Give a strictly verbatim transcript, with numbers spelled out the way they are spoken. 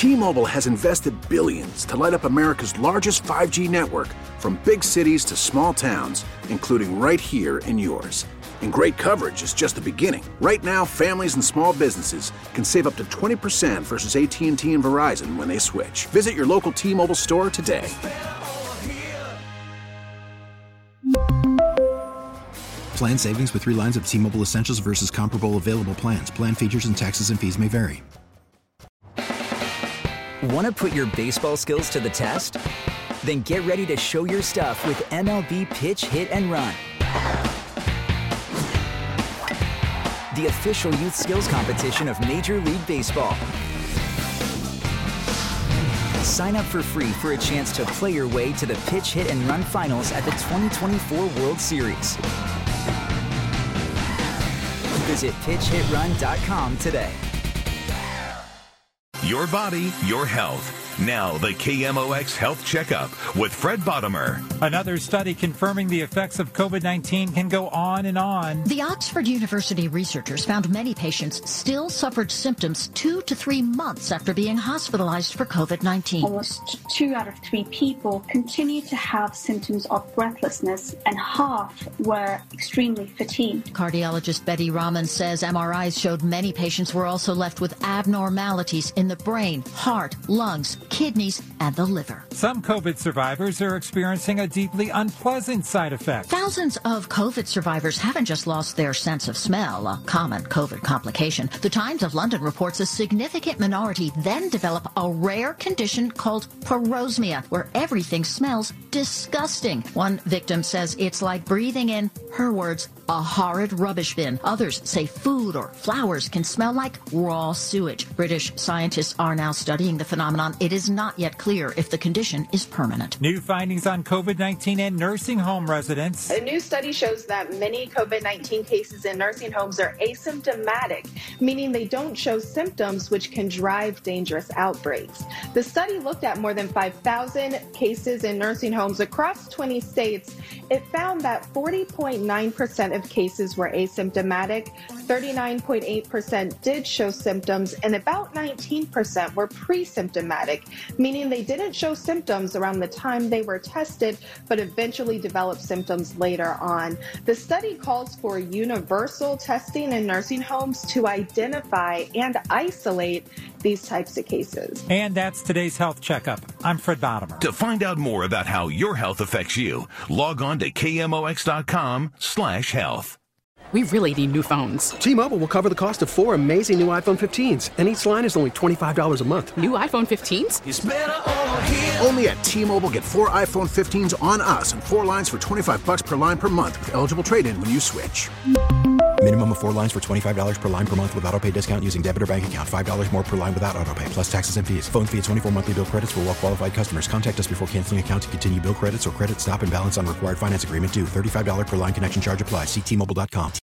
T-Mobile has invested billions to light up America's largest five G network, from big cities to small towns, including right here in yours. And great coverage is just the beginning. Right now, families and small businesses can save up to twenty percent versus A T and T and Verizon when they switch. Visit your local T-Mobile store today. Plan savings with three lines of T-Mobile Essentials versus comparable available plans. Plan features and taxes and fees may vary. Want to put your baseball skills to the test? Then get ready to show your stuff with M L B Pitch, Hit, and Run. The official youth skills competition of Major League Baseball. Sign up for free for a chance to play your way to the Pitch, Hit, and Run finals at the twenty twenty-four World Series. Visit pitch hit run dot com today. Your body, your health. Now, the K M O X Health Checkup with Fred Bottomer. Another study confirming the effects of COVID nineteen can go on and on. The Oxford University researchers found many patients still suffered symptoms two to three months after being hospitalized for COVID nineteen. Almost two out of three people continued to have symptoms of breathlessness, and half were extremely fatigued. Cardiologist Betty Rahman says M R Is showed many patients were also left with abnormalities in the brain, heart, lungs, kidneys, and the liver. Some COVID survivors are experiencing a deeply unpleasant side effect. Thousands of COVID survivors haven't just lost their sense of smell, a common COVID complication. The Times of London reports a significant minority then develop a rare condition called parosmia, where everything smells disgusting. One victim says it's like breathing in, her words, a horrid rubbish bin. Others say food or flowers can smell like raw sewage. British scientists are now studying the phenomenon. It is not yet clear if the condition is permanent. New findings on COVID nineteen and nursing home residents. A new study shows that many COVID nineteen cases in nursing homes are asymptomatic, meaning they don't show symptoms which can drive dangerous outbreaks. The study looked at more than five thousand cases in nursing homes across twenty states. It found that forty point nine percent of cases were asymptomatic, thirty-nine point eight percent did show symptoms, and about nineteen percent were pre-symptomatic, meaning they didn't show symptoms around the time they were tested, but eventually developed symptoms later on. The study calls for universal testing in nursing homes to identify and isolate these types of cases. And that's today's Health Checkup. I'm Fred Bottomer. To find out more about how your health affects you, log on to K M O X dot com slash health. We really need new phones. T-Mobile will cover the cost of four amazing new iPhone fifteens, and each line is only twenty-five dollars a month. New iPhone fifteens? It's better over here. Only at T-Mobile, get four iPhone fifteens on us and four lines for twenty-five dollars per line per month with eligible trade-in when you switch. Minimum of four lines for twenty-five dollars per line per month with autopay discount using debit or bank account. five dollars more per line without autopay, plus taxes and fees. Phone fee at twenty-four monthly bill credits for well-qualified customers. Contact us before canceling account to continue bill credits or credit stop and balance on required finance agreement due. thirty-five dollars per line connection charge applies. See T Mobile dot com.